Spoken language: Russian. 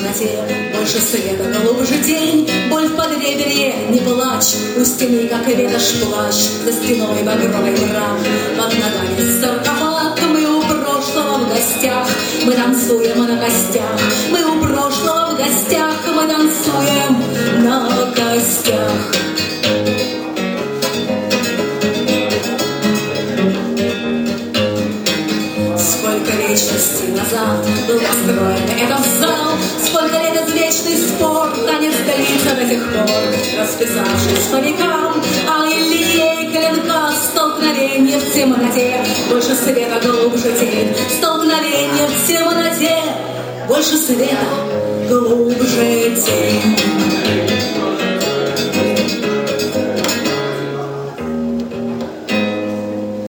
темноте, больше света, глубже тень, боль в подреберье, не плачь, у стены, как и ветошь, плащ, за стеной багровый мрак, под ногами саркофаг, мы у прошлого в гостях, мы танцуем на костях, мы у прошлого в гостях, мы танцуем на костях. Сколько вечности назад был построен этот зал, сколько лет извечный спор, танец длится до сих пор, расписавшись по векам, алой линией клинка, столкновение в темноте, больше света, глубже тень, столкновение в темноте, больше света, глубже тень.